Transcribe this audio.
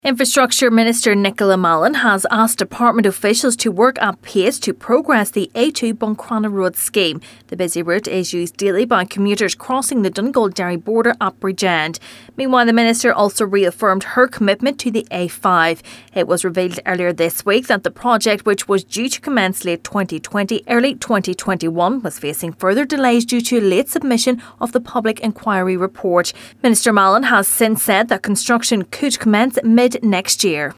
Infrastructure Minister Nicola Mallon has asked department officials to work at pace to progress the A2 Buncrana Road scheme. The busy route is used daily by commuters crossing the Donegal-Derry border at Bridgend. Meanwhile, the Minister also reaffirmed her commitment to the A5. It was revealed earlier this week that the project, which was due to commence late 2020, early 2021, was facing further delays due to a late submission of the public inquiry report. Minister Mallon has since said that construction could commence mid next year.